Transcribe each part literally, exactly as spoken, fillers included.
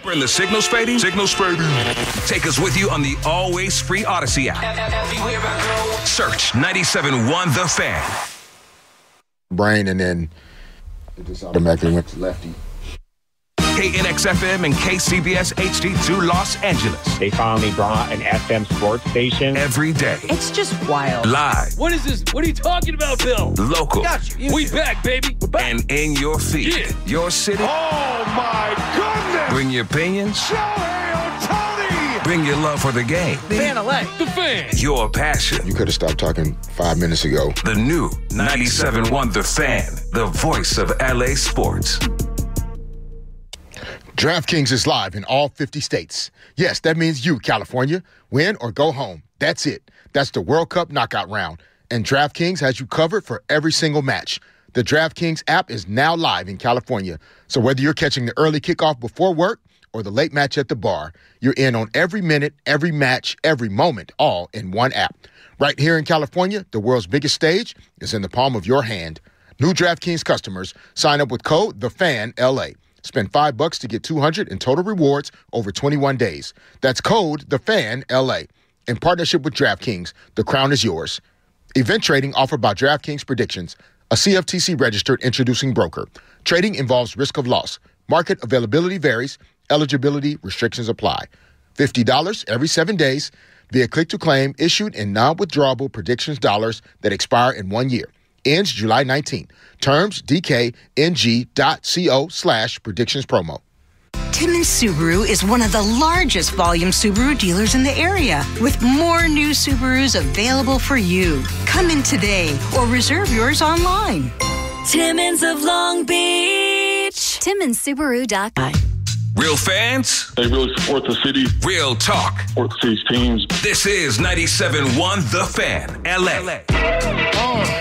When the signal's fading, signal's fading. Take us with you on the always free Odyssey app. Search ninety-seven point one The Fan. Brain, and then it just automatically went to lefty. K N X F M and K C B S H D two Los Angeles. They finally brought an F M sports station. Every day. It's just wild. Live. What is this? What are you talking about, Bill? Local. Got you. We back, baby. We're back. And in your feed. Yeah. Your city. Oh, my goodness. Bring your opinions. Shohei Ohtani. Bring your love for the game. Fan L A. The Fan. Your passion. You could have stopped talking five minutes ago. The new ninety-seven point one The Fan. The voice of L A sports. DraftKings is live in all fifty states. Yes, that means you, California. Win or go home. That's it. That's the World Cup knockout round. And DraftKings has you covered for every single match. The DraftKings app is now live in California. So whether you're catching the early kickoff before work or the late match at the bar, you're in on every minute, every match, every moment, all in one app. Right here in California, the world's biggest stage is in the palm of your hand. New DraftKings customers sign up with code TheFanLA. Spend five bucks to get two hundred in total rewards over twenty-one days. That's code TheFanLA. In partnership with DraftKings, the crown is yours. Event trading offered by DraftKings Predictions, a C F T C-registered introducing broker. Trading involves risk of loss. Market availability varies. Eligibility restrictions apply. fifty dollars every seven days via click-to-claim issued in non-withdrawable predictions dollars that expire in one year. Ends July nineteenth. Terms dkng.co slash predictions promo. Timmons Subaru is one of the largest volume Subaru dealers in the area, with more new Subarus available for you. Come in today or reserve yours online. Timmons of Long Beach. Timmons Subaru dot com. Real fans. They really support the city. Real talk. Support the city's teams. This is ninety-seven point one The Fan, L A. Oh.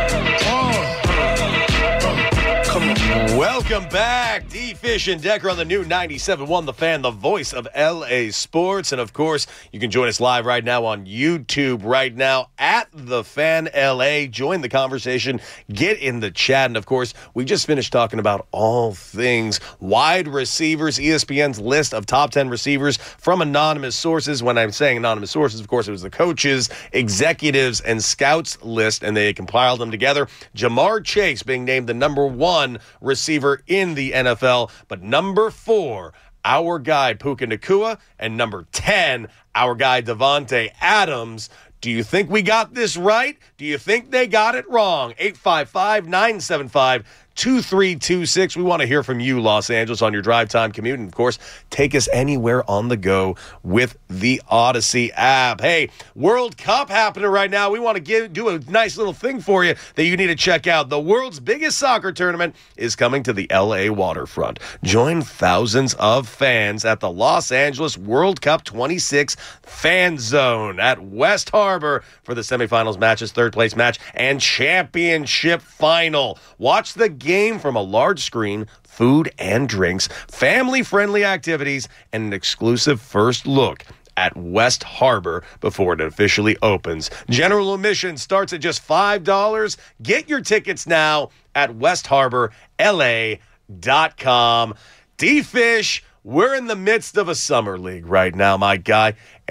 Welcome back, D. Fish and Decker on the new ninety-seven point one The Fan, the voice of L A Sports. And, of course, you can join us live right now on YouTube right now at The Fan L A. Join the conversation. Get in the chat. And, of course, we just finished talking about all things wide receivers, E S P N's list of top ten receivers from anonymous sources. When I'm saying anonymous sources, of course, it was the coaches, executives, and scouts list, and they compiled them together. Jamar Chase being named the number one receiver in the N F L, but number four, our guy Puka Nacua, and number ten, our guy Devontae Adams. Do you think we got this right? Do you think they got it wrong? eight five five, nine seven five, two three two six. We want to hear from you, Los Angeles, on your drive time commute. And, of course, take us anywhere on the go with the Odyssey app. Hey, World Cup happening right now. We want to give do a nice little thing for you that you need to check out. The world's biggest soccer tournament is coming to the L A waterfront. Join thousands of fans at the Los Angeles World Cup twenty-six Fan Zone at West Harbor for the semifinals matches, third place match, and championship final. Watch the game from a large screen, food and drinks, family-friendly activities, and an exclusive first look at West Harbor before it officially opens. General admission starts at just five dollars. Get your tickets now at west harbor L A dot com. D-Fish, we're in the midst of a summer league right now, my guy.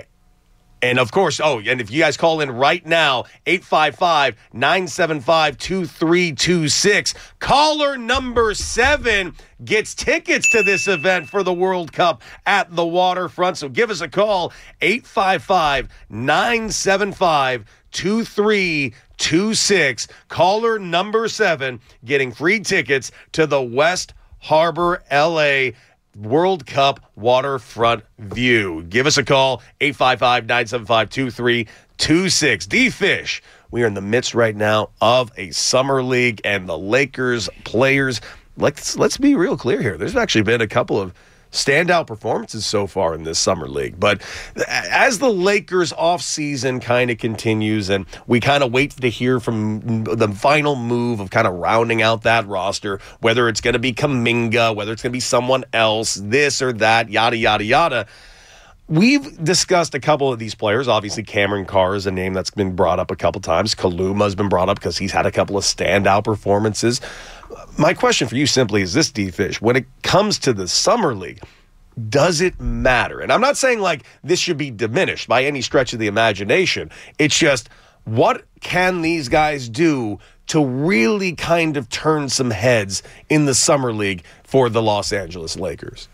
And, of course, oh, and if you guys call in right now, eight five five, nine seven five, two three two six, caller number seven gets tickets to this event for the World Cup at the waterfront. So give us a call, eight five five, nine seven five, two three two six. Caller number seven getting free tickets to the West Harbor, L A World Cup waterfront view. Give us a call, eight five five, nine seven five, two three two six. D-Fish, we are in the midst right now of a summer league, and the Lakers players, let's, let's be real clear here. There's actually been a couple of standout performances so far in this summer league. But as the Lakers offseason kind of continues and we kind of wait to hear from the final move of kind of rounding out that roster, whether it's going to be Kuminga, whether it's going to be someone else, this or that, yada, yada, yada. We've discussed a couple of these players. Obviously, Cameron Carr is a name that's been brought up a couple times. Kaluma has been brought up because he's had a couple of standout performances. My question for you simply is this, D-Fish. When it comes to the summer league, does it matter? And I'm not saying like this should be diminished by any stretch of the imagination. It's just, what can these guys do to really kind of turn some heads in the summer league for the Los Angeles Lakers?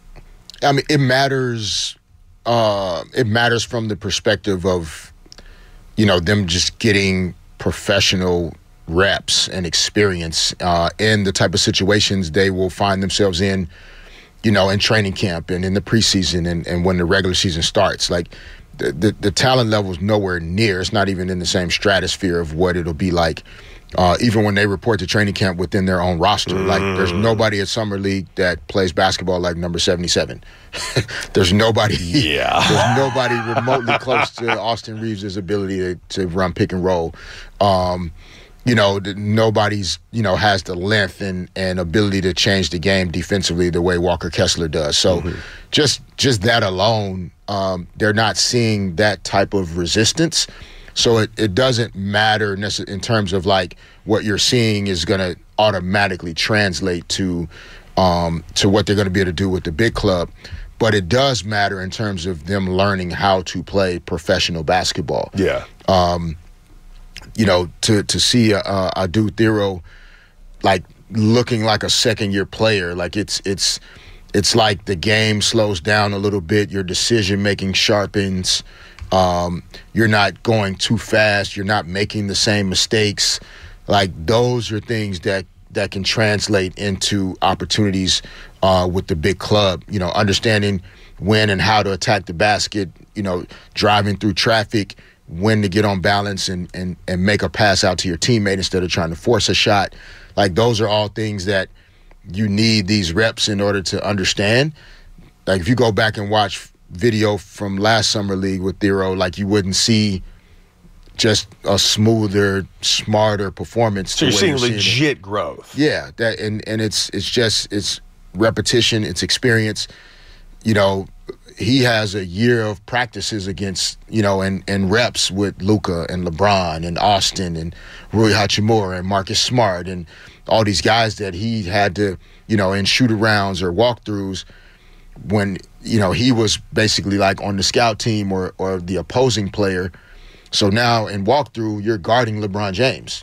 I mean, it matters. Uh, it matters from the perspective of, you know, them just getting professional reps and experience uh, in the type of situations they will find themselves in, you know, in training camp and in the preseason and, and when the regular season starts. Like, the, the, the talent level is nowhere near. It's not even in the same stratosphere of what it'll be like. Uh, even when they report to training camp within their own roster. Mm. Like, there's nobody at Summer League that plays basketball like number seventy-seven. There's nobody yeah. There's nobody remotely close to Austin Reeves' ability to, to run pick and roll. Um, you know, nobody's, you know, has the length and, and ability to change the game defensively the way Walker Kessler does. So mm-hmm. just just that alone, um, they're not seeing that type of resistance. So it, it doesn't matter in terms of like what you're seeing is going to automatically translate to um, to what they're going to be able to do with the big club. But it does matter in terms of them learning how to play professional basketball. Yeah. Um, you know, to to see a, a dude Thero like looking like a second year player, like it's it's it's like the game slows down a little bit. Your decision making sharpens. Um, you're not going too fast. You're not making the same mistakes. Like, those are things that, that can translate into opportunities uh, with the big club. You know, understanding when and how to attack the basket, you know, driving through traffic, when to get on balance and, and, and make a pass out to your teammate instead of trying to force a shot. Like, those are all things that you need these reps in order to understand. Like, if you go back and watch video from last summer league with Thero, like, you wouldn't see just a smoother, smarter performance. So you're seeing you're legit seeing growth. Yeah, that and and it's it's just it's repetition, it's experience. You know, he has a year of practices against, you know, and and reps with Luka and LeBron and Austin and Rui Hachimura and Marcus Smart and all these guys that he had to, you know, in shoot-arounds or walkthroughs when, you know, he was basically like on the scout team or or the opposing player. So now in walkthrough, you're guarding LeBron James,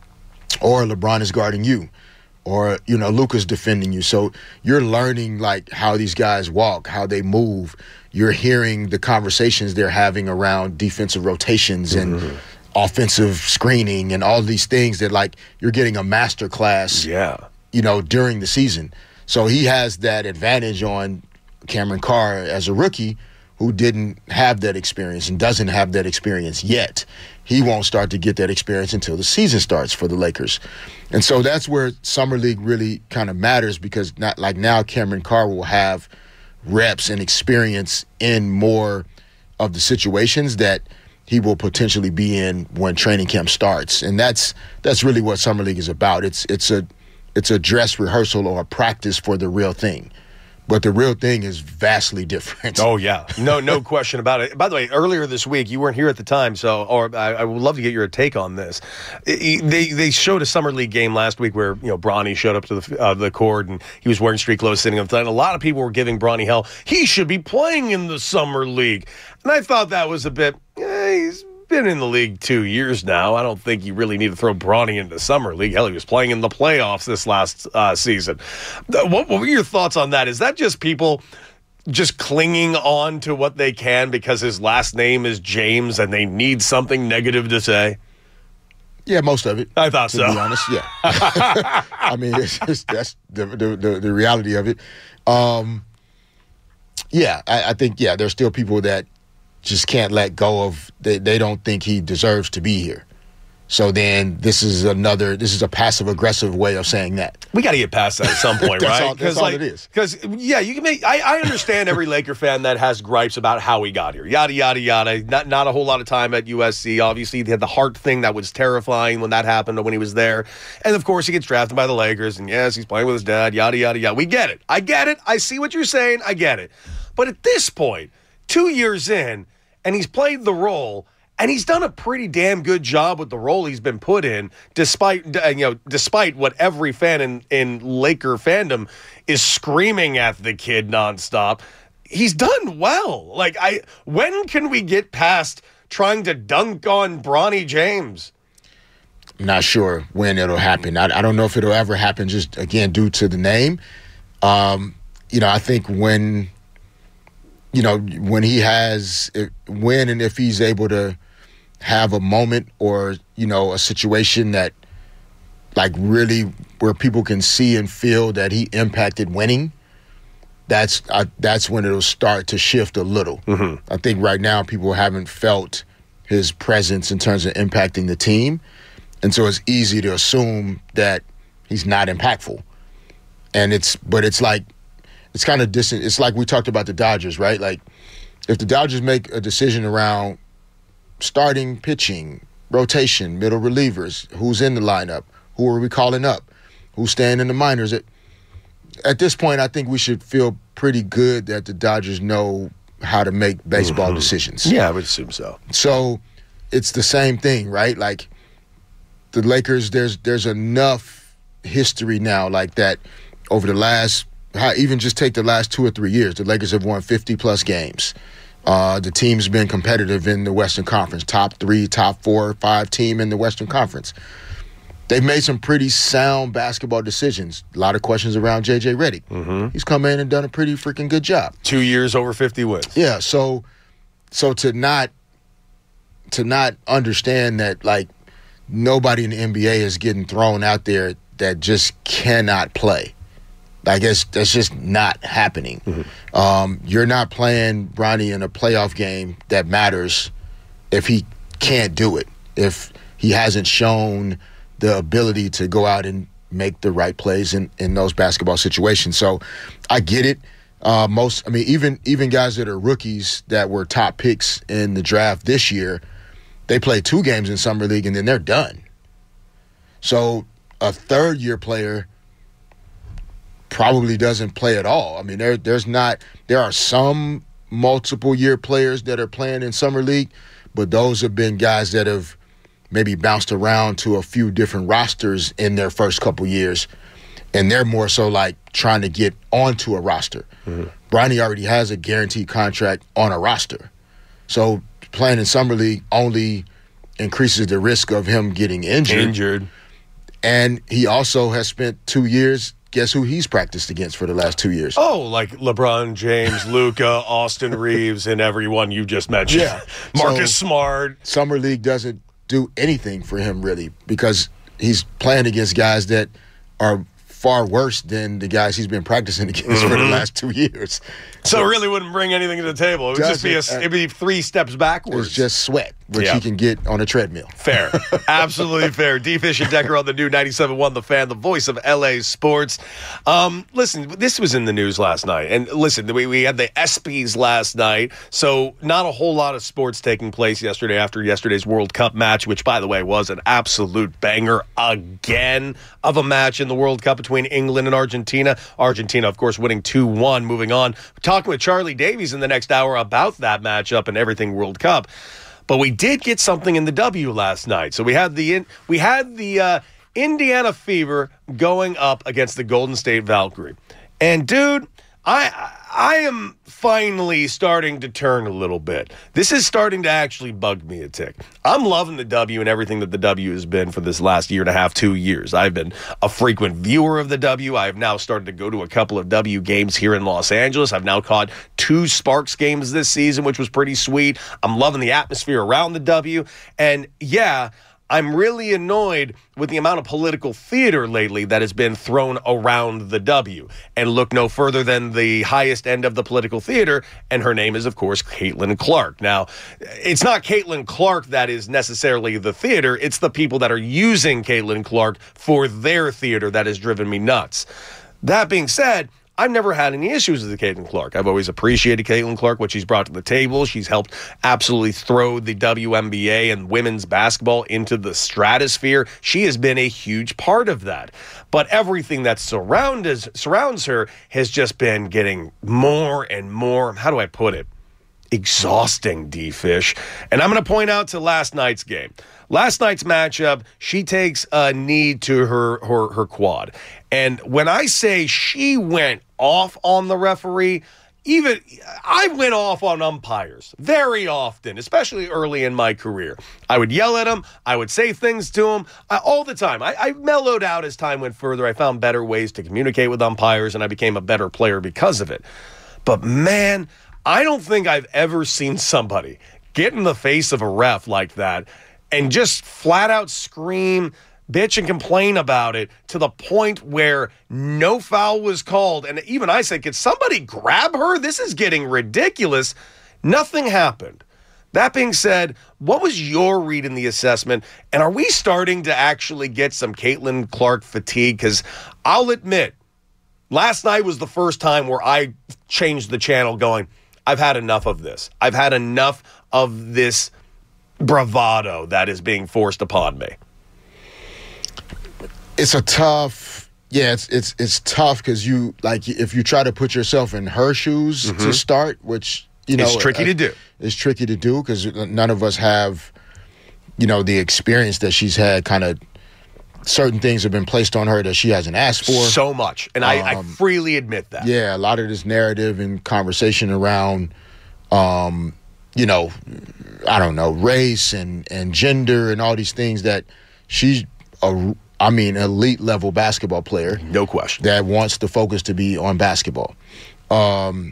or LeBron is guarding you, or, you know, Luka's defending you. So you're learning like how these guys walk, how they move. You're hearing the conversations they're having around defensive rotations and mm-hmm. offensive screening and all these things that, like, you're getting a master class, yeah, you know, during the season. So he has that advantage on Cameron Carr as a rookie who didn't have that experience and doesn't have that experience yet. He won't start to get that experience until the season starts for the Lakers. And so that's where Summer League really kind of matters, because not like now Cameron Carr will have reps and experience in more of the situations that he will potentially be in when training camp starts. And that's that's really what Summer League is about. It's it's a it's a dress rehearsal or a practice for the real thing. But the real thing is vastly different. Oh, yeah. No no question about it. By the way, earlier this week, you weren't here at the time, so or I, I would love to get your take on this. It, they they showed a Summer League game last week where, you know, Bronny showed up to the uh, the court, and he was wearing street clothes sitting on the side. A lot of people were giving Bronny hell. He should be playing in the Summer League. And I thought that was a bit, eh, he's been in the league two years now. I don't think you really need to throw Bronny into Summer League. Hell, he was playing in the playoffs this last uh, season. What, what were your thoughts on that? Is that just people just clinging on to what they can because his last name is James and they need something negative to say? Yeah, most of it. I thought to so. To be honest, yeah. I mean, it's just, that's the, the the the reality of it. Um, yeah, I, I think, yeah, there's still people that just can't let go of, they, they don't think he deserves to be here. So then this is another, this is a passive-aggressive way of saying that. We got to get past that at some point, that's right? All, that's all like, it is. Because, yeah, you can make, I, I understand every Laker fan that has gripes about how he got here. Yada, yada, yada. Not, not a whole lot of time at U S C. Obviously, they had the Hart thing that was terrifying when that happened when he was there. And, of course, he gets drafted by the Lakers. And, yes, he's playing with his dad, yada, yada, yada. We get it. I get it. I see what you're saying. I get it. But at this point, two years in, and he's played the role, And he's done a pretty damn good job with the role he's been put in, despite you know, despite what every fan in, in Laker fandom is screaming at the kid nonstop. He's done well. Like, I, when can we get past trying to dunk on Bronny James? I'm not sure when it'll happen. I, I don't know if it'll ever happen, just, again, due to the name. Um, you know, I think when, you know, when he has, when and if he's able to have a moment or, you know, a situation that, like, really where people can see and feel that he impacted winning, that's uh, that's when it'll start to shift a little. Mm-hmm. I think right now people haven't felt his presence in terms of impacting the team. And so it's easy to assume that he's not impactful. And it's, but it's like, it's kind of distant. It's like we talked about the Dodgers, right? Like, if the Dodgers make a decision around starting pitching, rotation, middle relievers, who's in the lineup, who are we calling up, who's staying in the minors, at, at this point, I think we should feel pretty good that the Dodgers know how to make baseball mm-hmm. decisions. Yeah, I would assume so. So it's the same thing, right? Like, the Lakers, there's there's enough history now like that over the last, even just take the last two or three years, the Lakers have won fifty-plus games. Uh, the team's been competitive in the Western Conference, top three, top four, five team in the Western Conference. They've made some pretty sound basketball decisions. A lot of questions around J J Redick. Mm-hmm. He's come in and done a pretty freaking good job. Two years over fifty wins. Yeah, so so to not to not understand that, like, nobody in the N B A is getting thrown out there that just cannot play. Like, it's, that's just not happening. Mm-hmm. Um, you're not playing Bronny in a playoff game that matters if he can't do it, if he hasn't shown the ability to go out and make the right plays in, in those basketball situations. So I get it. Uh, most, I mean, even even guys that are rookies that were top picks in the draft this year, they play two games in Summer League and then they're done. So a third-year player probably doesn't play at all. I mean, there there's not – there are some multiple-year players that are playing in Summer League, but those have been guys that have maybe bounced around to a few different rosters in their first couple years, and they're more so like trying to get onto a roster. Mm-hmm. Bronny already has a guaranteed contract on a roster. So – playing in Summer League only increases the risk of him getting injured. Injured. And he also has spent two years, guess who he's practiced against for the last two years? Oh, like LeBron James, Luka, Austin Reeves, and everyone you just mentioned. Yeah. Marcus so, Smart. Summer League doesn't do anything for him, really, because he's playing against guys that are far worse than the guys he's been practicing against mm-hmm. for the last two years. So, so it really wouldn't bring anything to the table. It would just be a, it'd be three steps backwards. It's just sweat, which yeah. he can get on a treadmill. Fair. Absolutely fair. D. Fish and Decker on the new ninety-seven point one The Fan, the voice of L A Sports. Um, listen, this was in the news last night. And listen, we, we had the ESPYs last night, so not a whole lot of sports taking place yesterday after yesterday's World Cup match, which, by the way, was an absolute banger again of a match in the World Cup between England and Argentina. Argentina, of course, winning two one, moving on. Talking with Charlie Davies in the next hour about that matchup and everything World Cup. But we did get something in the W last night. So we had the we had the uh, Indiana Fever going up against the Golden State Valkyrie. And, dude, I I am finally starting to turn a little bit. This is starting to actually bug me a tick. I'm loving the W and everything that the W has been for this last year and a half, two years. I've been a frequent viewer of the W. I have now started to go to a couple of W games here in Los Angeles. I've now caught two Sparks games this season, which was pretty sweet. I'm loving the atmosphere around the W. And, yeah, I'm really annoyed with the amount of political theater lately that has been thrown around the W. And look no further than the highest end of the political theater, and her name is, of course, Caitlin Clark. Now, it's not Caitlin Clark that is necessarily the theater. It's the people that are using Caitlin Clark for their theater that has driven me nuts. That being said, I've never had any issues with Caitlin Clark. I've always appreciated Caitlin Clark, what she's brought to the table. She's helped absolutely throw the W N B A and women's basketball into the stratosphere. She has been a huge part of that. But everything that surrounds surrounds her has just been getting more and more, how do I put it? exhausting, D-Fish. And I'm going to point out to last night's game. Last night's matchup, she takes a knee to her, her, her quad. And when I say she went off on the referee, even I went off on umpires very often, especially early in my career. I would yell at them. I would say things to them uh, all the time. I, I mellowed out as time went further. I found better ways to communicate with umpires, and I became a better player because of it. But, man, I don't think I've ever seen somebody get in the face of a ref like that and just flat out scream, bitch, and complain about it to the point where no foul was called. And even I said, could somebody grab her? This is getting ridiculous. Nothing happened. That being said, what was your read in the assessment? And are we starting to actually get some Caitlin Clark fatigue? Because I'll admit, last night was the first time where I changed the channel going, I've had enough of this. I've had enough of this bravado that is being forced upon me. It's a tough, yeah, it's it's it's tough because you, like, if you try to put yourself in her shoes mm-hmm. to start, which, you know. It's tricky uh, to do. It's tricky to do because none of us have, you know, the experience that she's had. Kind of certain things have been placed on her that she hasn't asked for. So much, and I, um, I freely admit that. Yeah, a lot of this narrative and conversation around, um, you know, I don't know, race and, and gender and all these things that she's a, I mean, elite level basketball player. No question. That wants the focus to be on basketball. Um,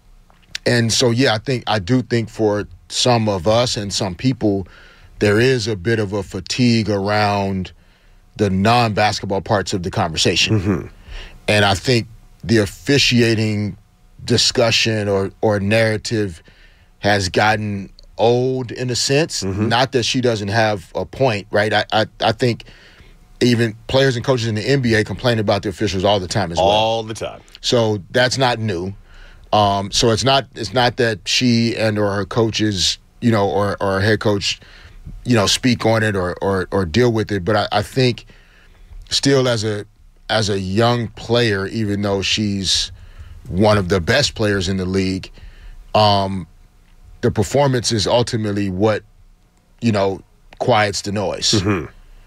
and so, yeah, I think, I do think for some of us and some people, there is a bit of a fatigue around the non-basketball parts of the conversation. Mm-hmm. And I think the officiating discussion or, or narrative has gotten old in a sense. Mm-hmm. Not that she doesn't have a point, right? I, I, I think even players and coaches in the N B A complain about the officials all the time as well. All the time. So that's not new. Um, so it's not it's not that she and or her coaches, you know, or, or her head coach, you know, speak on it or or, or deal with it. But I, I think still as a as a young player, even though she's one of the best players in the league, um, the performance is ultimately what, you know, quiets the noise. Mm-hmm.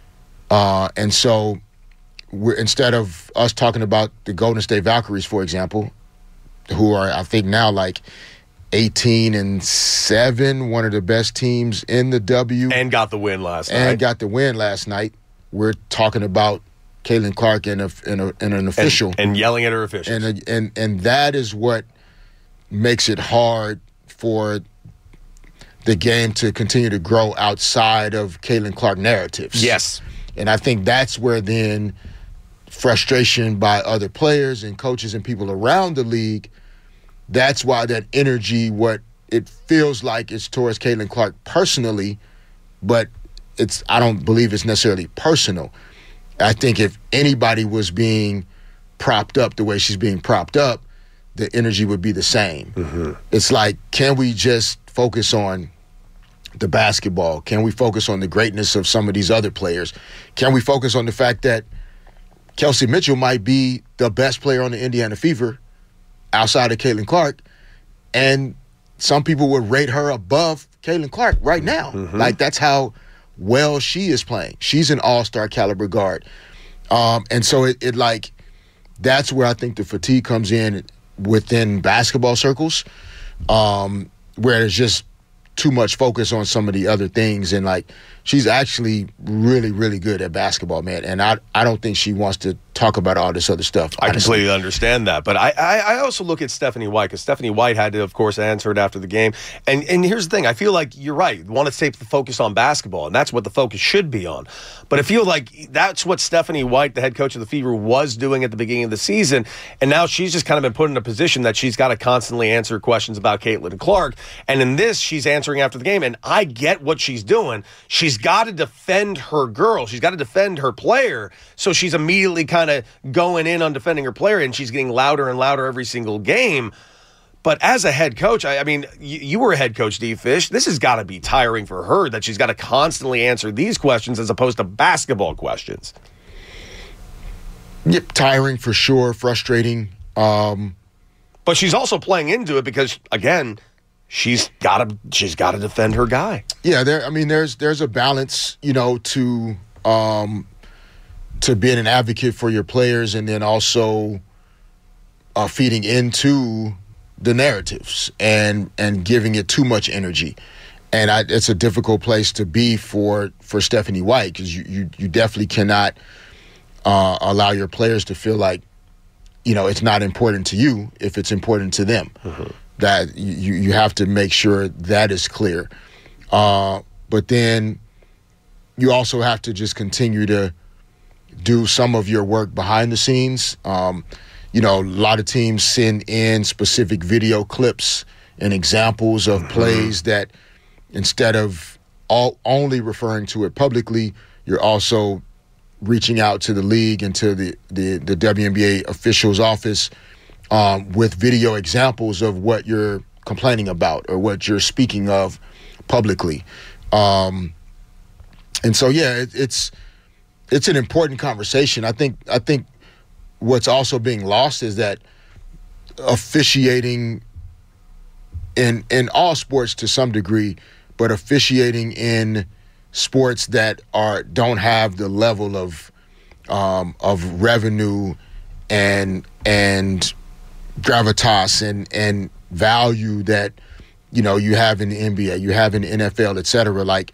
Uh, and so we're, instead of us talking about the Golden State Valkyries, for example, who are, I think now like eighteen and seven, one of the best teams in the W. And got the win last and night. And got the win last night. We're talking about Caitlin Clark and, a, and, a, and an official. And, and yelling at her officials. And, a, and, and that is what makes it hard for the game to continue to grow outside of Caitlin Clark narratives. Yes. And I think that's where then frustration by other players and coaches and people around the league, that's why that energy, what it feels like it's towards Caitlin Clark personally, but it's I don't believe it's necessarily personal. I think if anybody was being propped up the way she's being propped up, the energy would be the same. Mm-hmm. It's like, can we just focus on the basketball? Can we focus on the greatness of some of these other players? Can we focus on the fact that Kelsey Mitchell might be the best player on the Indiana Fever outside of Caitlin Clark, and some people would rate her above Caitlin Clark right now. Mm-hmm. Like, that's how well she is playing. She's an all-star caliber guard. Um, and so it, it like, that's where I think the fatigue comes in within basketball circles, um, where there's just too much focus on some of the other things. And, like, she's actually really, really good at basketball, man. And I I don't think she wants to talk about all this other stuff. I honestly. completely understand that. But I, I, I also look at Stephanie White, because Stephanie White had to, of course, answer it after the game. And and here's the thing. I feel like you're right. You want to take the focus on basketball, and that's what the focus should be on. But I feel like that's what Stephanie White, the head coach of the Fever, was doing at the beginning of the season. And now she's just kind of been put in a position that she's got to constantly answer questions about Caitlin Clark. And in this, she's answering after the game. And I get what she's doing. She's got to defend her girl. She's got to defend her player. So she's immediately kind of going in on defending her player, and she's getting louder and louder every single game. But as a head coach, I, I mean, you, you were a head coach, D-Fish. This has got to be tiring for her, that she's got to constantly answer these questions as opposed to basketball questions. Yep, tiring for sure, frustrating. Um, but she's also playing into it because, again, she's got to she's got to defend her guy. Yeah, there. I mean, there's there's a balance, you know, to um, to being an advocate for your players, and then also uh, feeding into the narratives and and giving it too much energy. And I, it's a difficult place to be for for Stephanie White, because you, you you definitely cannot uh, allow your players to feel like, you know, it's not important to you if it's important to them. Mm-hmm. That you you have to make sure that is clear. Uh, but then you also have to just continue to do some of your work behind the scenes. Um, you know, a lot of teams send in specific video clips and examples of mm-hmm. plays that, instead of all only referring to it publicly, you're also reaching out to the league and to the, the, the W N B A officials' office um, with video examples of what you're complaining about or what you're speaking of publicly. Um, and so, yeah, it, it's it's an important conversation. I think I think what's also being lost is that officiating in in all sports to some degree, but officiating in sports that are don't have the level of um, of revenue and and gravitas and and value that, you know, you have in the N B A, you have in the N F L, et cetera. Like,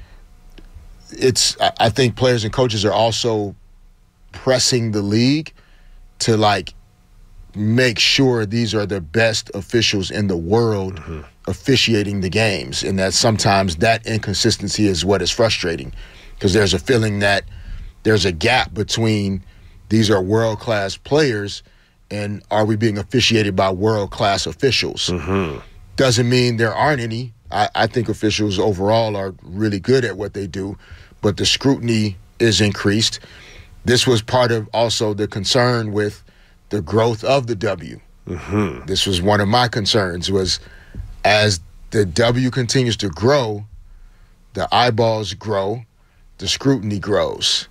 it's I think players and coaches are also pressing the league to like make sure these are the best officials in the world mm-hmm. officiating the games, and that sometimes that inconsistency is what is frustrating, because there's a feeling that there's a gap between these are world-class players and are we being officiated by world-class officials. Mm-hmm. Doesn't mean there aren't any. I, I think officials overall are really good at what they do, but the scrutiny is increased. This was part of also the concern with the growth of the W. Mm-hmm. This was one of my concerns, was as the W continues to grow, the eyeballs grow, the scrutiny grows,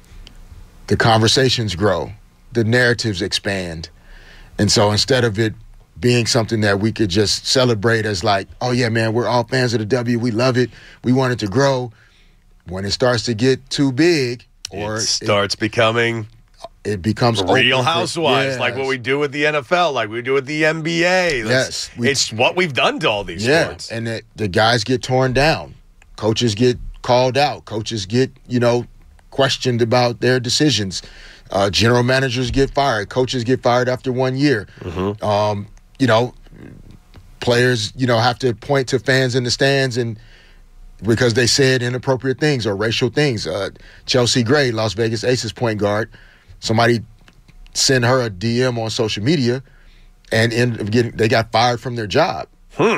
the conversations grow, the narratives expand. And so instead of it being something that we could just celebrate as like, oh yeah, man, we're all fans of the W, we love it, we want it to grow, when it starts to get too big, or it starts it, becoming it becomes Real for, Housewives, yes. like what we do with the N F L, like we do with the N B A. That's, yes. We, it's what we've done to all these yeah, sports. And it, the guys get torn down. Coaches get called out. Coaches get, you know, questioned about their decisions. Uh, general managers get fired. Coaches get fired after one year. Mm-hmm. Um, you know, players, you know, have to point to fans in the stands and because they said inappropriate things or racial things. Uh, Chelsea Gray, Las Vegas Aces point guard, somebody sent her a D M on social media, and ended up getting, they got fired from their job. Hmm.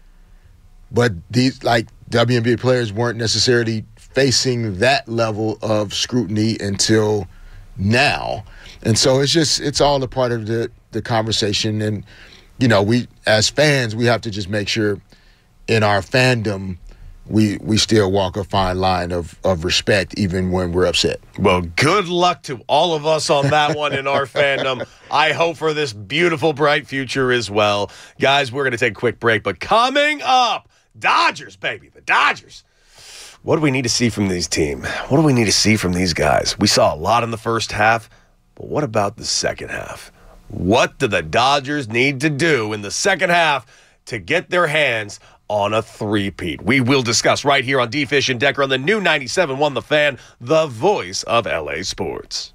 But these, like, W N B A players weren't necessarily facing that level of scrutiny until now. And so it's just, it's all a part of the, the conversation. And, you know, we, as fans, we have to just make sure in our fandom, we we still walk a fine line of, of respect even when we're upset. Well, good luck to all of us on that one in our fandom. I hope for this beautiful, bright future as well. Guys, we're going to take a quick break, but coming up, Dodgers, baby, the Dodgers. What do we need to see from these teams? What do we need to see from these guys? We saw a lot in the first half, but what about the second half? What do the Dodgers need to do in the second half to get their hands on a three-peat? We will discuss right here on D. Fish and Decker on the new ninety-seven point one The Fan, the voice of L A sports.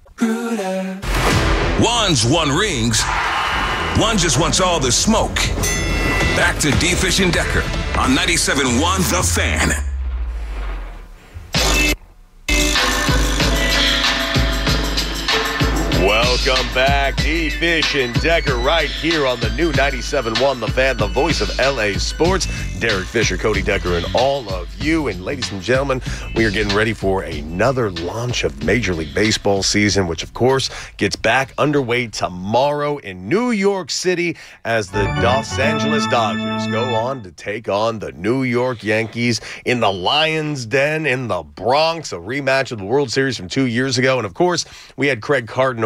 One's won rings. One just wants all the smoke. Back to D. Fish and Decker on ninety-seven point one The Fan. Welcome back, D. Fish and Decker, right here on the new ninety-seven point one The Fan, the voice of L A sports. Derek Fisher, Cody Decker, and all of you. And ladies and gentlemen, we are getting ready for another launch of Major League Baseball season, which, of course, gets back underway tomorrow in New York City as the Los Angeles Dodgers go on to take on the New York Yankees in the Lions' Den in the Bronx, a rematch of the World Series from two years ago. And, of course, we had Craig Carton over there from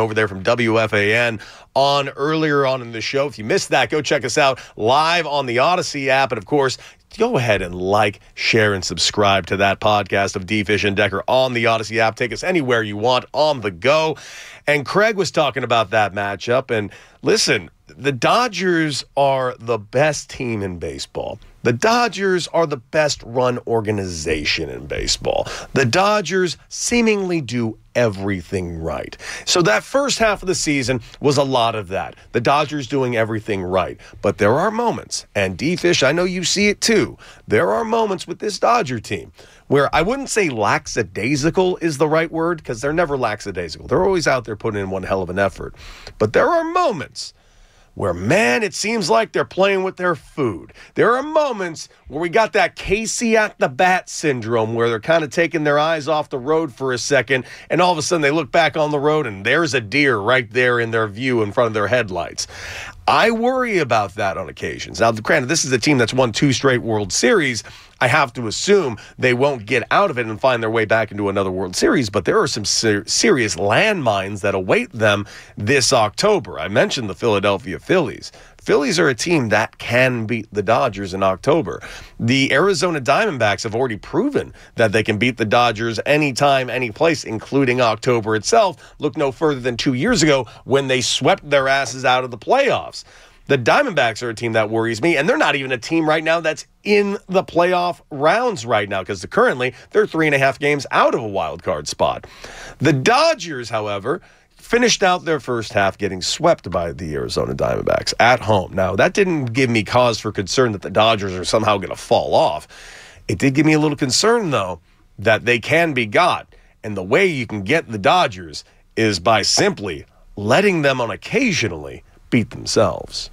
W F A N on earlier on in the show. If you missed that, go check us out live on the Odyssey app. And, of course, go ahead and like, share, and subscribe to that podcast of D. Fish and Decker on the Odyssey app. Take us anywhere you want on the go. And Craig was talking about that matchup. And listen, the Dodgers are the best team in baseball. The Dodgers are the best run organization in baseball. The Dodgers seemingly do everything right. So that first half of the season was a lot of that. The Dodgers doing everything right. But there are moments, and D-Fish, I know you see it too, there are moments with this Dodger team where I wouldn't say lackadaisical is the right word, because they're never lackadaisical. They're always out there putting in one hell of an effort. But there are moments where, man, it seems like they're playing with their food. There are moments where we got that Casey at the bat syndrome, where they're kind of taking their eyes off the road for a second, and all of a sudden they look back on the road and there's a deer right there in their view in front of their headlights. I worry about that on occasions. Now, granted, this is a team that's won two straight World Series. I have to assume they won't get out of it and find their way back into another World Series, but there are some ser- serious landmines that await them this October. I mentioned the Philadelphia Phillies. Phillies are a team that can beat the Dodgers in October. The Arizona Diamondbacks have already proven that they can beat the Dodgers anytime, any place, including October itself. Look no further than two years ago when they swept their asses out of the playoffs. The Diamondbacks are a team that worries me, and they're not even a team right now that's in the playoff rounds right now, because currently they're three and a half games out of a wild card spot. The Dodgers, however, finished out their first half getting swept by the Arizona Diamondbacks at home. Now, that didn't give me cause for concern that the Dodgers are somehow going to fall off. It did give me a little concern, though, that they can be got. And the way you can get the Dodgers is by simply letting them on occasionally beat themselves.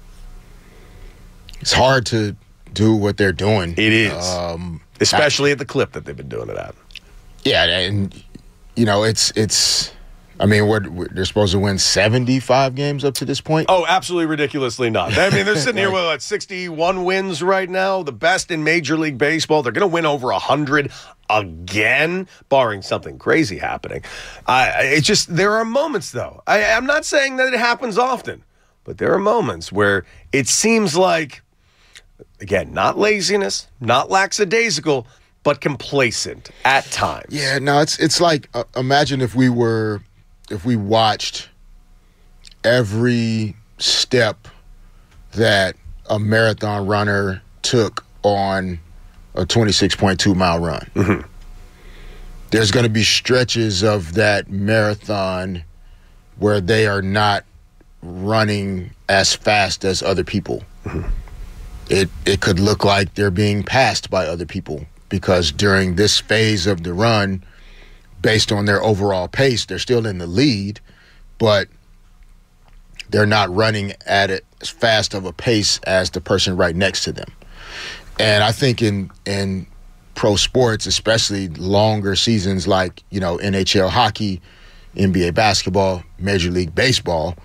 It's hard to do what they're doing. It is. Um, Especially I, at the clip that they've been doing it at. Yeah, and, you know, it's, it's I mean, what, what, they're supposed to win seventy-five games up to this point? Oh, absolutely ridiculously not. I mean, they're sitting here with what, sixty-one wins right now, the best in Major League Baseball. They're going to win over one hundred again, barring something crazy happening. Uh, it's just, there are moments, though. I, I'm not saying that it happens often, but there are moments where it seems like, again, not laziness, not lackadaisical, but complacent at times. Yeah, no, it's it's like, uh, imagine if we were, if we watched every step that a marathon runner took on a twenty-six point two mile run. Mm-hmm. There's going to be stretches of that marathon where they are not running as fast as other people. Mm-hmm. It it could look like they're being passed by other people, because during this phase of the run, based on their overall pace, they're still in the lead, but they're not running at it as fast of a pace as the person right next to them. And I think in in pro sports, especially longer seasons like, you know, N H L hockey, N B A basketball, Major League Baseball,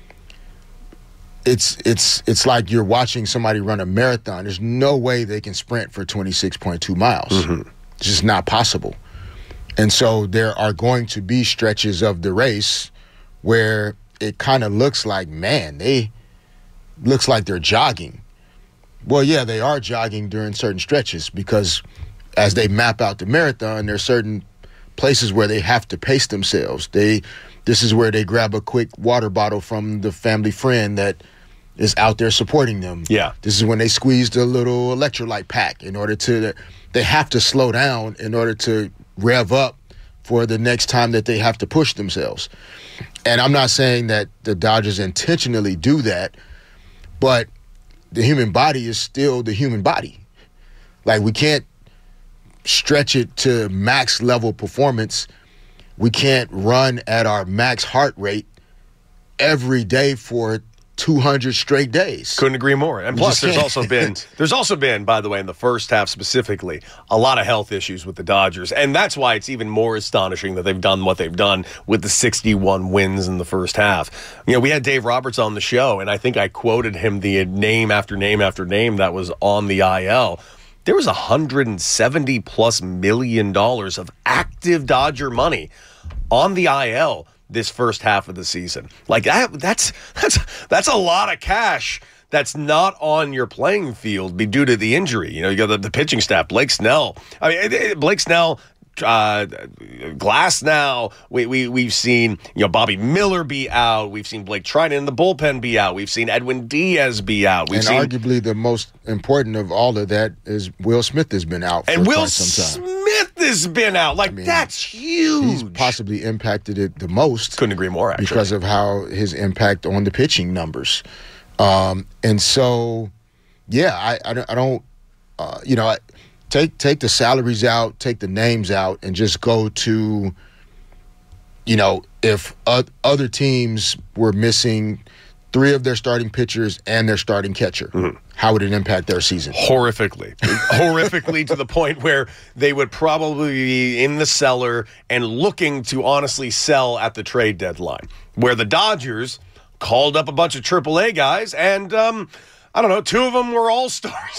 it's it's it's like you're watching somebody run a marathon. There's no way they can sprint for twenty-six point two miles. Mm-hmm. It's just not possible. And so there are going to be stretches of the race where it kind of looks like, man, they looks like they're jogging. Well, yeah, they are jogging during certain stretches, because as they map out the marathon, there are certain places where they have to pace themselves. They this is where they grab a quick water bottle from the family friend that is out there supporting them. Yeah. This is when they squeeze the little electrolyte pack in order to, they have to slow down in order to rev up for the next time that they have to push themselves. And I'm not saying that the Dodgers intentionally do that, but the human body is still the human body. Like, we can't stretch it to max level performance. We can't run at our max heart rate every day for two hundred straight days. Couldn't agree more. And We plus, just there's can't. also been, there's also been, by the way, in the first half specifically, a lot of health issues with the Dodgers. And that's why it's even more astonishing that they've done what they've done with the sixty-one wins in the first half. You know, we had Dave Roberts on the show, and I think I quoted him the name after name after name that was on the I L. There was one hundred seventy plus million dollars of active Dodger money on the I L this first half of the season. Like that, that's that's that's a lot of cash that's not on your playing field be due to the injury. You know, you got the, the pitching staff, Blake Snell. I mean, it, it, Blake Snell, uh, Glass now. We, we, we've seen, you know, Bobby Miller be out. We've seen Blake Trinan in the bullpen be out. We've seen Edwin Diaz be out. We've and seen, arguably the most important of all of that is Will Smith has been out for and Will quite some time. Smith has been out. Like, I mean, that's huge. He's possibly impacted it the most. Couldn't agree more, actually. Because of how his impact on the pitching numbers. Um, and so, yeah, I, I don't, I don't uh, you know, I, take take the salaries out, take the names out, and just go to, you know, if uh, other teams were missing three of their starting pitchers and their starting catcher, mm-hmm. how would it impact their season? Horrifically. Horrifically to the point where they would probably be in the cellar and looking to honestly sell at the trade deadline, where the Dodgers called up a bunch of triple A guys, and, um, I don't know, two of them were all-stars.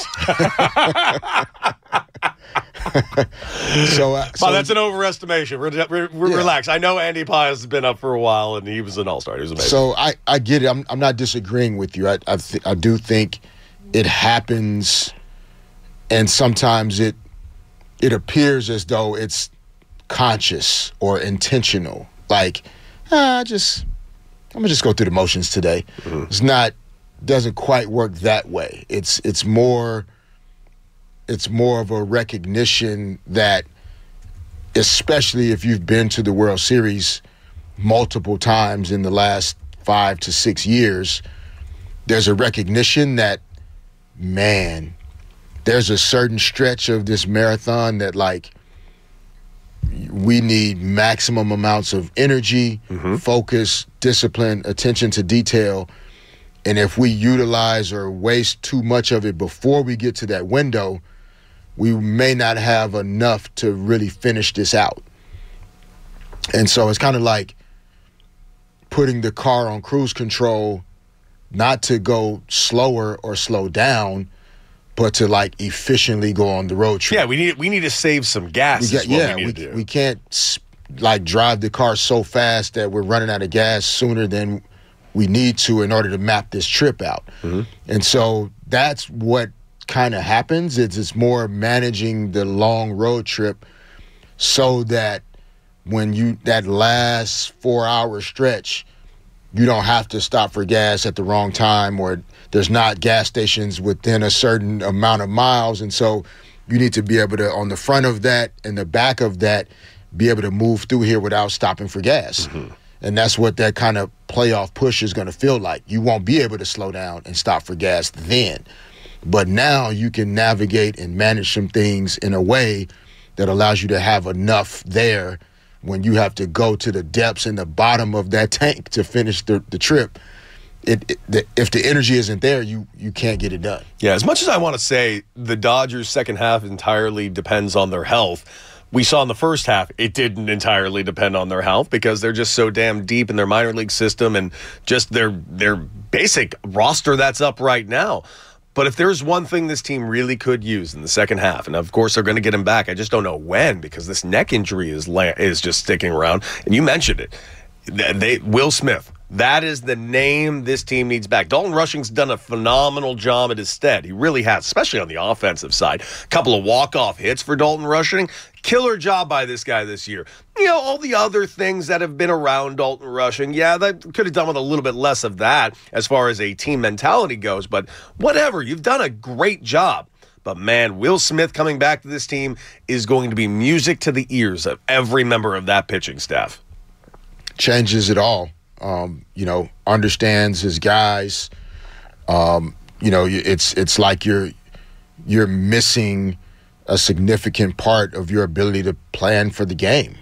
so, uh, so well, that's an overestimation. Re- re- re- yeah. Relax. I know Andy Pius has been up for a while, and he was an all-star. He was amazing. So I, I get it. I'm, I'm not disagreeing with you. I I, th- I do think it happens, and sometimes it it appears as though it's conscious or intentional. Like, ah, just I'm gonna just go through the motions today. Mm-hmm. It's not doesn't quite work that way. It's it's more it's more of a recognition that, especially if you've been to the World Series multiple times in the last five to six years, there's a recognition that, man, there's a certain stretch of this marathon that, like, we need maximum amounts of energy, mm-hmm. focus, discipline, attention to detail. And if we utilize or waste too much of it before we get to that window, we may not have enough to really finish this out. And so it's kind of like putting the car on cruise control, not to go slower or slow down, but to, like, efficiently go on the road trip. Yeah, we need we need to save some gas. We got, is what yeah, we, need we, to do. we can't, like, drive the car so fast that we're running out of gas sooner than we need to in order to map this trip out. Mm-hmm. And so that's what kind of happens. It's, it's more managing the long road trip so that when you that last four-hour stretch, you don't have to stop for gas at the wrong time, or there's not gas stations within a certain amount of miles. And so you need to be able to, on the front of that and the back of that, be able to move through here without stopping for gas. Mm-hmm. And that's what that kind of playoff push is going to feel like. You won't be able to slow down and stop for gas then. But now you can navigate and manage some things in a way that allows you to have enough there when you have to go to the depths and the bottom of that tank to finish the, the trip. It, it the, if the energy isn't there, you you can't get it done. Yeah, as much as I want to say the Dodgers' second half entirely depends on their health, we saw in the first half it didn't entirely depend on their health because they're just so damn deep in their minor league system and just their their basic roster that's up right now. But if there's one thing this team really could use in the second half, and of course they're going to get him back, I just don't know when because this neck injury is la- is just sticking around. And you mentioned it. They, Will Smith, that is the name this team needs back. Dalton Rushing's done a phenomenal job at his stead. He really has, especially on the offensive side. A couple of walk-off hits for Dalton Rushing. Killer job by this guy this year. You know, all the other things that have been around Dalton Rushing, yeah, that could have done with a little bit less of that as far as a team mentality goes. But whatever, you've done a great job. But, man, Will Smith coming back to this team is going to be music to the ears of every member of that pitching staff. Changes it all. Um, you know, understands his guys. Um, you know, it's it's like you're you're missing a significant part of your ability to plan for the game.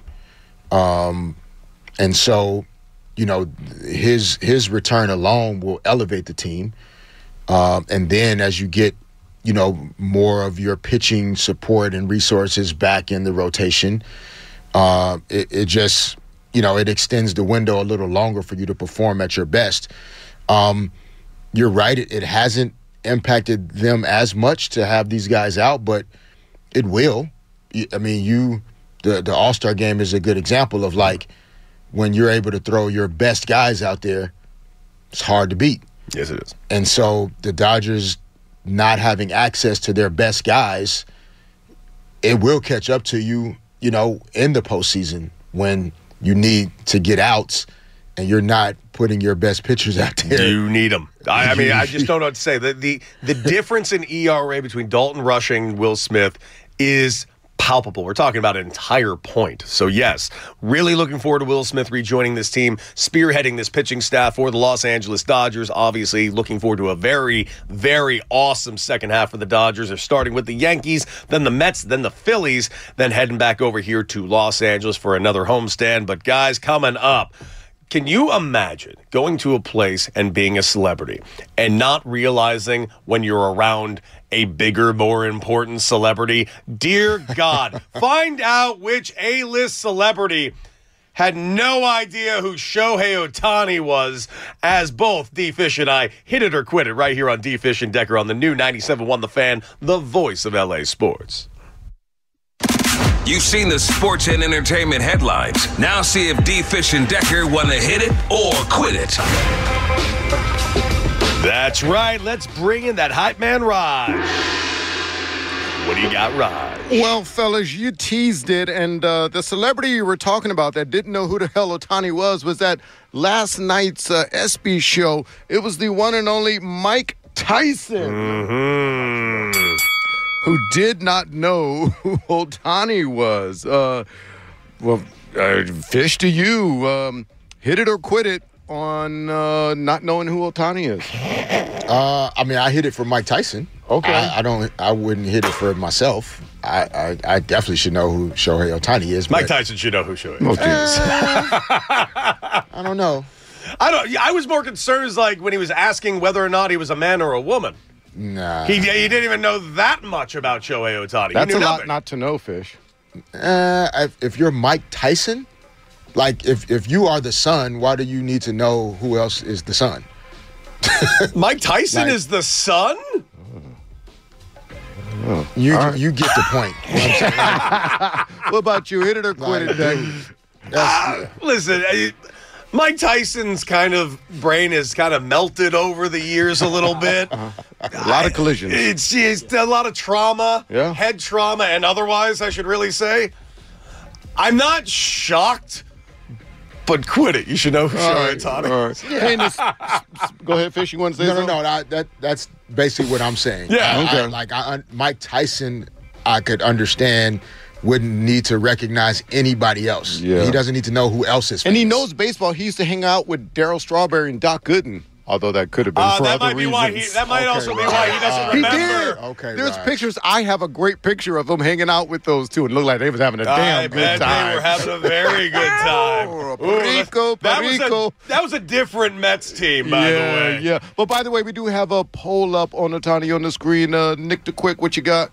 Um, and so, you know, his his return alone will elevate the team. Um, and then as you get, you know, more of your pitching support and resources back in the rotation, uh, it, it just – you know, it extends the window a little longer for you to perform at your best. Um, you're right. It, it hasn't impacted them as much to have these guys out, but it will. I mean, you, the, the All-Star game is a good example of, like, when you're able to throw your best guys out there, it's hard to beat. Yes, it is. And so the Dodgers not having access to their best guys, it will catch up to you, you know, in the postseason when you need to get outs and you're not putting your best pitchers out there. You need them. I, I mean, I just don't know what to say. The, the, the difference in E R A between Dalton Rushing and Will Smith is palpable. We're talking about an entire point. So, yes, really looking forward to Will Smith rejoining this team, spearheading this pitching staff for the Los Angeles Dodgers. Obviously, looking forward to a very, very awesome second half for the Dodgers. They're starting with the Yankees, then the Mets, then the Phillies, then heading back over here to Los Angeles for another homestand. But, guys, coming up, can you imagine going to a place and being a celebrity and not realizing when you're around a bigger, more important celebrity? Dear God, find out which A-list celebrity had no idea who Shohei Ohtani was, as both D-Fish and I hit it or quit it right here on D-Fish and Decker on the new ninety-seven point one The Fan, the voice of L A Sports. You've seen the sports and entertainment headlines. Now see if D-Fish and Decker want to hit it or quit it. That's right. Let's bring in that hype man, Raj. What do you got, Raj? Well, fellas, you teased it, and uh, the celebrity you were talking about that didn't know who the hell Ohtani was was that last night's uh, ESPY show. It was the one and only Mike Tyson. Mm-hmm. Who did not know who Ohtani was. Uh, well, uh, fish to you. Um, hit it or quit it on uh, not knowing who Ohtani is. Uh, I mean, I hit it for Mike Tyson. Okay. I, I don't. I wouldn't hit it for myself. I, I, I definitely should know who Shohei Ohtani is. Mike Tyson should know who Shohei Oh, is. Uh, I don't know. I don't. I was more concerned like when he was asking whether or not he was a man or a woman. Nah. He, he didn't even know that much about Shohei Ohtani. That's he knew a nothing. lot not to know, Fish. Uh, if, if you're Mike Tyson, like if, if you are the son, why do you need to know who else is the son? Mike Tyson Like- is the son? You All right. you get the point. You know what I'm saying? What about you? Hit it or quit it, Deck? That's- Listen, I, Mike Tyson's kind of brain has kind of melted over the years a little bit. A lot of collisions. It's, it's a lot of trauma, Yeah. head trauma, and otherwise, I should really say. I'm not shocked, but quit it. You should know who All Shohei right, Ohtani all is. right. Hey, this- go ahead, Fish. You want to say no, no, something? no. That, that that's basically what I'm saying. Yeah, I- okay. I, like I, Mike Tyson, I could understand. Wouldn't need to recognize anybody else. Yeah. He doesn't need to know who else is. And he famous. knows baseball. He used to hang out with Darryl Strawberry and Doc Gooden. Although that could have been Uh, for that other might be reasons. why he. That might Okay, also be right. why he doesn't Uh, He remember. did. Okay, There's Raj. pictures. I have a great picture of them hanging out with those two. It looked like they was having a damn I good bet time. they were having a very good time. Oh, Ooh, Perico, that, was a, Perico. that was a different Mets team, by yeah, the way. yeah. But by the way, we do have a poll up on Ohtani on the screen. Uh, Nick the Quick, what you got?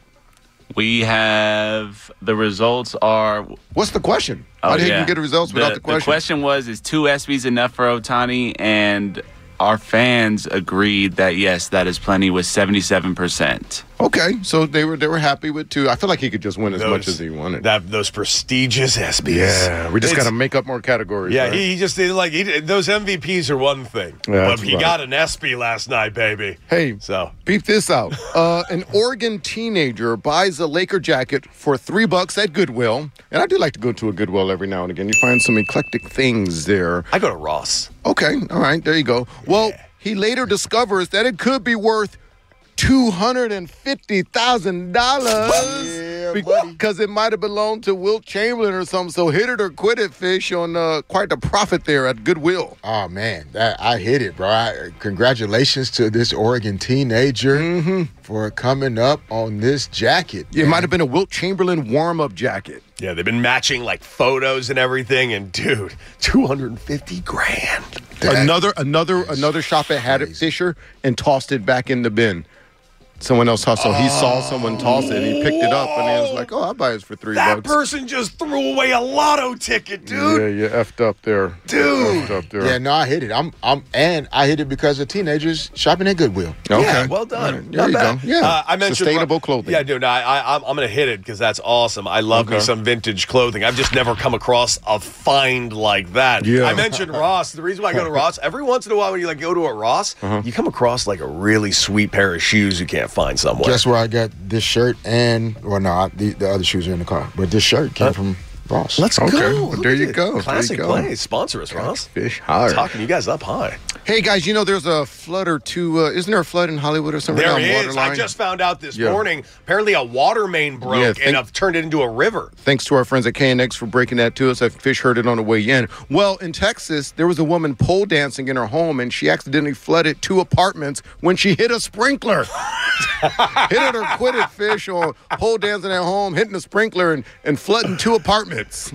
We have the results are. What's the question? Oh, I didn't yeah. even get the results without the question. The question was, is two ESPYs enough for Ohtani? And our fans agreed that yes, that is plenty with seventy-seven percent. Okay, so they were they were happy with two. I feel like he could just win as Those- much as he wanted. That those prestigious ESPYs. yeah, we just It's- got to make up more categories. Yeah, right? he, he just did like he did, those M V Ps are one thing, Yeah, but that's he right. got an ESPY last night, baby. Hey, So beep this out. Uh, an Oregon teenager buys a Laker jacket for three bucks at Goodwill. And I do like to go to a Goodwill every now and again. You find some eclectic things there. I go to Ross. Okay, all right, there you go. Well, he later discovers that it could be worth two hundred fifty thousand dollars. Yeah, buddy. Because it might have belonged to Wilt Chamberlain or something. So hit it or quit it, Fish, on uh, quite the profit there at Goodwill. Oh man, that I hit it, bro. I, congratulations to this Oregon teenager for coming up on this jacket. It man. might have been a Wilt Chamberlain warm-up jacket. Yeah, they've been matching like photos and everything, and dude, two hundred fifty grand. That another another is another shop that had it crazy. Fisher and tossed it back in the bin. someone else tossed. So he saw someone toss it, and he picked it up, and he was like, "Oh, I'll buy this for three That bucks." person just threw away a lotto ticket, dude. Yeah, you effed up there, dude. Effed up there. Yeah, no, I hit it. I'm, I'm, and I hit it because of teenagers shopping at Goodwill. Okay, yeah, well done. Right, there Not you bad. go. Yeah, uh, I mentioned sustainable clothing. Yeah, dude. No, I, I, I'm, I'm gonna hit it because that's awesome. I love Okay. me some vintage clothing. I've just never come across a find like that. Yeah. I mentioned Ross. The reason why I go to Ross every once in a while when you like go to a Ross, Uh-huh. you come across like a really sweet pair of shoes you can't find somewhere. Guess where I got this shirt and, well, no, I, the, the other shoes are in the car, but this shirt came Huh? from Ross. Let's Okay, go. well, Look there at you it. go. There you Classic go. Plays. Sponsor us, Ross. Fish hard. Talking you guys up high. Hey guys, you know there's a flood or two. Uh, isn't there a flood in Hollywood or something? There Down is. Waterline? I just found out this Yeah. morning. Apparently, a water main broke Yeah, and think- have turned it into a river. Thanks to our friends at K N X for breaking that to us. I Fish heard it on the way in. Well, in Texas, there was a woman pole dancing in her home, and she accidentally flooded two apartments when she hit a sprinkler. Hit it or quit it, Fish, or pole dancing at home, hitting a sprinkler, and, and flooding two apartments.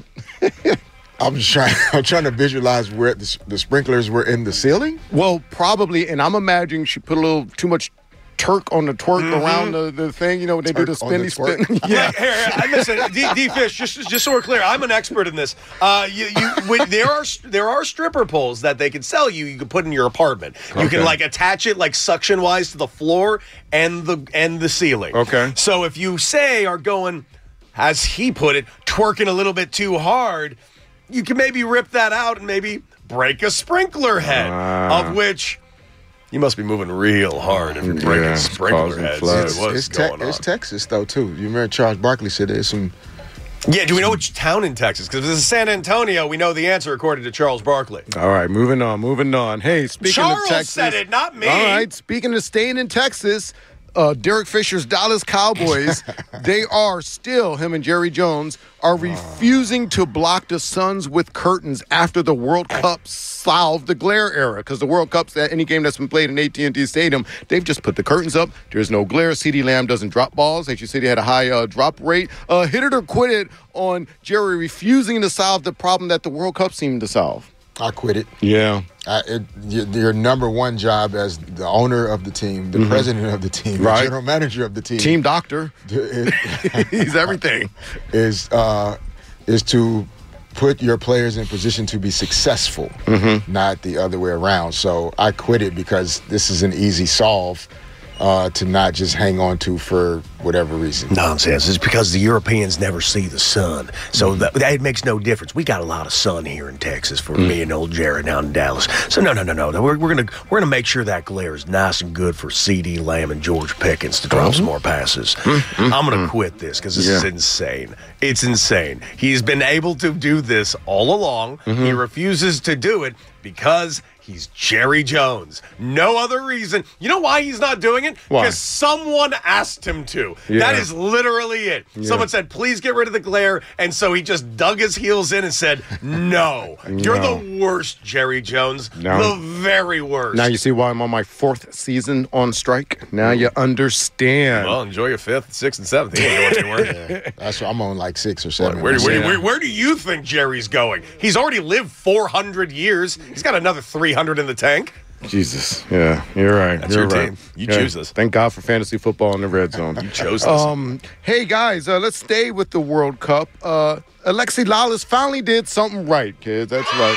I'm just trying. I'm trying to visualize where the, the sprinklers were in the ceiling. Well, probably, and I'm imagining she put a little too much Turk on the twerk Mm-hmm. around the, the thing. You know, when they do the Turk on the spinny twerk. spin. Yeah. Here, here, I- listen, D, D Fish, just just so we're clear, I'm an expert in this. Uh, you, you, when, there are there are stripper poles that they can sell you. You can put in your apartment. You Okay. can like attach it like suction wise to the floor and the and the ceiling. Okay. So if you say are going, as he put it, twerking a little bit too hard, you can maybe rip that out and maybe break a sprinkler head, Ah. of which. You must be moving real hard if you're breaking Yeah, it's sprinkler causing heads. floods. Dude, What's it's, te- going on? it's Texas though too. You remember Charles Barkley said there's some. Yeah, do we know which town in Texas? Because if this is San Antonio, we know the answer according to Charles Barkley. All right, moving on, moving on. Hey, speaking Charles of Texas, said it, not me. All right, speaking of staying in Texas, uh, Derek Fisher's Dallas Cowboys, they are still, him and Jerry Jones, are refusing to block the Suns with curtains after the World Cup solved the glare era. Because the World Cup's at any game that's been played in A T and T Stadium, they've just put the curtains up. There's no glare. CeeDee Lamb doesn't drop balls. As you said, he had a high uh, drop rate. Uh, hit it or quit it on Jerry refusing to solve the problem that the World Cup seemed to solve. I quit it. Yeah. I, it, your, your number one job as the owner of the team, the Mhm. president of the team, Right. the general manager of the team, Team doctor. is, He's everything. is uh, is to put your players in position to be successful, Mm-hmm. not the other way around. So I quit it because this is an easy solve uh, to not just hang on to for whatever reason. Nonsense. It's because the Europeans never see the sun. So that, that makes no difference. We got a lot of sun here in Texas for Mm. me and old Jared down in Dallas. So no, no, no, no. We're, we're gonna we're gonna make sure that glare is nice and good for CeeDee Lamb and George Pickens to drop some more passes. I'm gonna quit this because this is Yeah. insane. It's insane. He's been able to do this all along. He refuses to do it because he's Jerry Jones. No other reason. You know why he's not doing it? Why? Because someone asked him to. Yeah. That is literally it. Yeah. Someone said, please get rid of the glare. And so he just dug his heels in and said, no. You're No. the worst, Jerry Jones. No. The very worst. Now you see why I'm on my fourth season on strike. Now you understand. Well, enjoy your fifth, sixth, and seventh. He ain't going anywhere. That's what I'm on, like six or seven. Where, where, Yeah. where, where do you think Jerry's going? He's already lived four hundred years. He's got another three hundred in the tank. Jesus. Yeah, you're right. That's you're your right. team. You Yeah. choose this. Thank God for fantasy football in the red zone. You chose this. Um, hey guys, uh, let's stay with the World Cup. Uh, Alexi Lalas finally did something right, kids. That's right.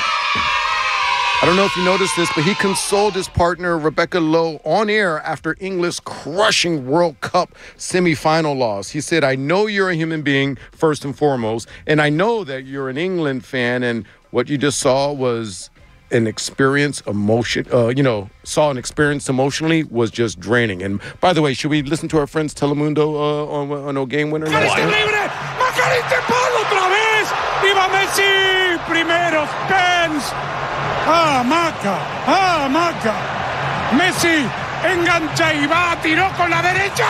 I don't know if you noticed this, but he consoled his partner Rebecca Lowe on air after England's crushing World Cup semifinal loss. He said, "I know you're a human being first and foremost, and I know that you're an England fan, and what you just saw was an experience emotion, uh, you know, saw an experience emotionally was just draining." And by the way, should we listen to our friends Telemundo uh, on, on no game winner? last night? libre! ¡Macarite Palo otra vez! ¡Viva Messi! Primero, Pence. ¡Ah, Maca! ¡Ah, Maca! Messi engancha y va, tiró con la derecha.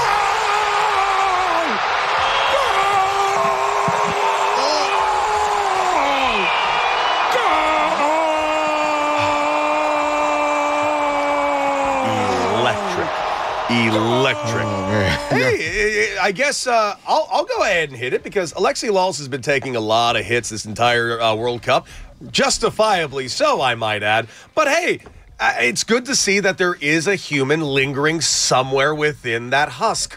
Electric. Electric. Oh, Hey, I guess uh, I'll, I'll go ahead and hit it because Alexi Lalas has been taking a lot of hits this entire uh, World Cup. Justifiably so, I might add. But hey, uh, it's good to see that there is a human lingering somewhere within that husk.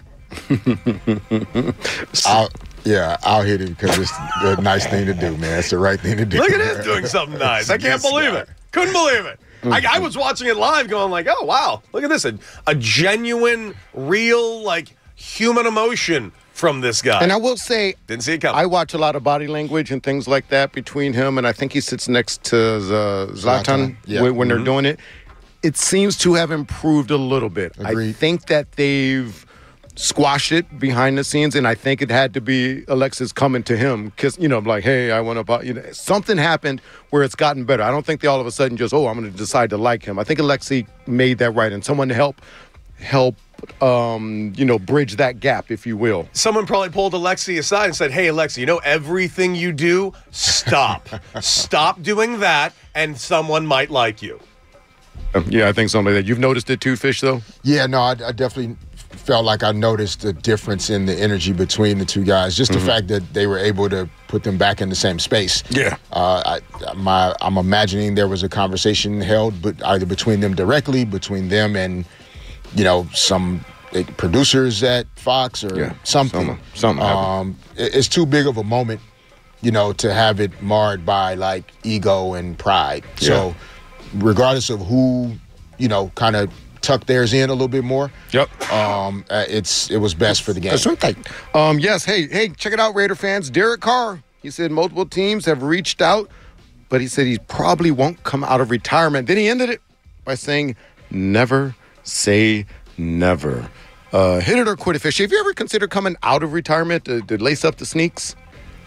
I'll, yeah, I'll hit it because it's a nice thing to do, man. It's the right thing to do. Look at this doing something nice. I can't believe it. Couldn't believe it. I, I was watching it live going like, oh, wow, look at this. A, a genuine, real, like, human emotion from this guy. And I will say, didn't see it coming. I watch a lot of body language and things like that between him, and I think he sits next to uh, Zlatan, Zlatan. Yeah. when, when mm-hmm. they're doing it. It seems to have improved a little bit. Agreed. I think that they've squashed it behind the scenes, and I think it had to be Alexis coming to him because, you know, like, hey, I want to, you know, something happened where it's gotten better. I don't think they all of a sudden just, oh, I'm going to decide to like him. I think Alexis made that right, and someone to help, help, um, you know, bridge that gap, if you will. Someone probably pulled Alexi aside and said, hey, Alexi, you know, everything you do, stop. Stop doing that, and someone might like you. Um, yeah, I think something like that. You've noticed it too, Fish, though? Yeah, no, I, I definitely felt like I noticed the difference in the energy between the two guys. Just the mm-hmm. fact that they were able to put them back in the same space. Yeah. Uh, I, my, I'm imagining there was a conversation held, but either between them directly, between them and, you know, some like, producers at Fox or yeah, something. Something. Um, it, it's too big of a moment, you know, to have it marred by like ego and pride. Yeah. So regardless of who, you know, kind of tuck theirs in a little bit more. Yep. Um, uh, it's it was best for the game. That's right. Um, yes. Hey, hey, check it out, Raider fans. Derek Carr. He said multiple teams have reached out, but he said he probably won't come out of retirement. Then he ended it by saying, "Never say never." Uh, hit it or quit it, Fish. Have you ever considered coming out of retirement to, to lace up the sneaks?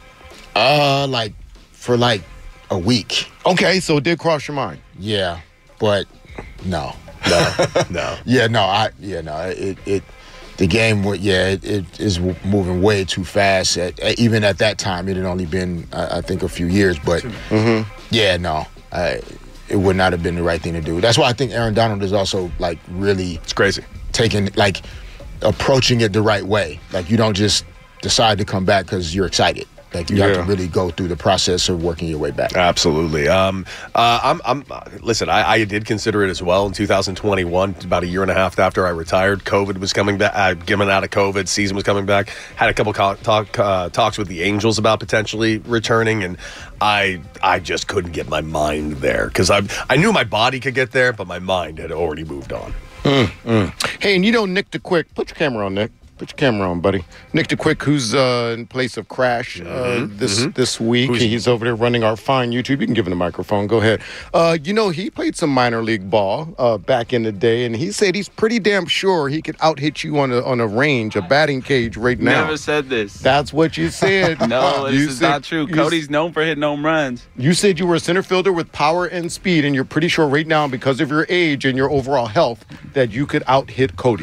Uh, like for like a week. Okay, so it did cross your mind. Yeah, but no. No, no. Yeah, no, I, yeah, no, it, it, the game, yeah, it, it is moving way too fast. At, at, even at that time, it had only been, I, I think, a few years, but mm-hmm. yeah, no, I, it would not have been the right thing to do. That's why I think Aaron Donald is also, like, really. It's crazy. Taking, like, approaching it the right way. Like, you don't just decide to come back because you're excited. Like, you yeah. have to really go through the process of working your way back. Absolutely. Um, uh, I'm, I'm, uh, listen, I, I did consider it as well in two thousand twenty-one, about a year and a half after I retired. COVID was coming back. Uh, given out of COVID, season was coming back. Had a couple co- talk, uh, talks with the Angels about potentially returning, and I I just couldn't get my mind there because I I knew my body could get there, but my mind had already moved on. Mm, mm. Hey, and you know Nick DeQuick. Put your camera on, Nick. Put your camera on, buddy. Nick DeQuick, who's uh, in place of Crash uh, mm-hmm. this mm-hmm. this week. Who's He's over there running our fine YouTube. You can give him the microphone. Go ahead. Uh, you know, he played some minor league ball uh, back in the day, and he said he's pretty damn sure he could out-hit you on a, on a range, a batting cage right now. Never said this. That's what you said. No, you this is said, not true. Cody's known for hitting home runs. You said you were a center fielder with power and speed, and you're pretty sure right now, because of your age and your overall health, that you could out-hit Cody.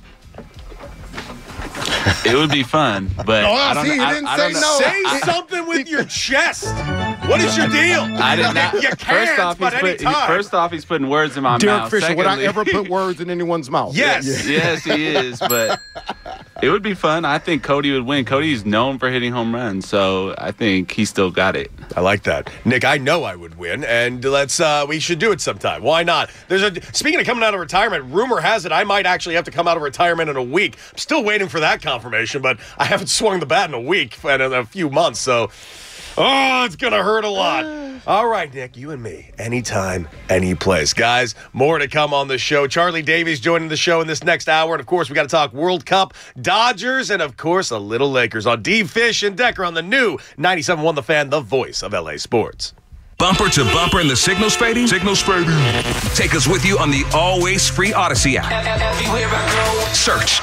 It would be fun, but oh, I don't, see, you I, didn't I say don't no. Say I, something with your chest. What is your deal? I did not. You can't, first off, but he's put, anytime. First off, he's putting words in my Derek mouth. Fisher, Secondly, would I ever put words in anyone's mouth? Yes. Yes, he is, but it would be fun. I think Cody would win. Cody's known for hitting home runs, so I think he still got it. I like that. Nick, I know I would win, and let's uh, we should do it sometime. Why not? There's a Speaking of coming out of retirement, rumor has it I might actually have to come out of retirement in a week. I'm still waiting for that confirmation, but I haven't swung the bat in a week, in a few months, so oh, it's going to hurt a lot. All right, Nick, you and me, anytime, any place. Guys, more to come on the show. Charlie Davies joining the show in this next hour. And, of course, we got to talk World Cup, Dodgers, and, of course, a little Lakers on D. Fish and Decker on the new ninety-seven point one The Fan, the voice of L A Sports. Bumper to bumper in the Signal Spading. Signal Spading. Take us with you on the always free Odyssey app. Everywhere I go. Search